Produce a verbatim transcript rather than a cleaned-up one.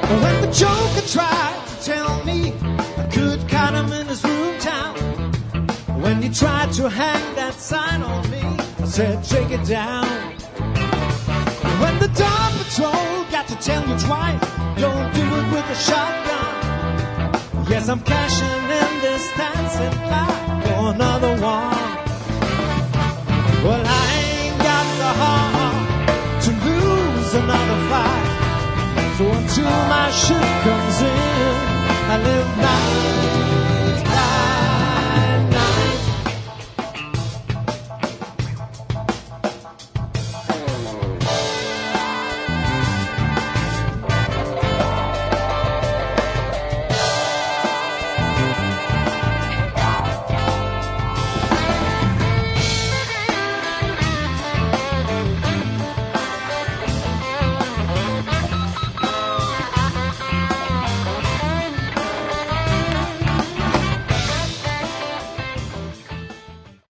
When the Joker tried to tell me I could count him in his room town, when he tried to hang that sign on me, I said take it down. When the Dawn Patrol got to tell you twice, don't do it with a shotgun. Yes, I'm cashing in this dancing light for another one. Well, I ain't got the heart to lose another fight. So until my ship comes in, I live my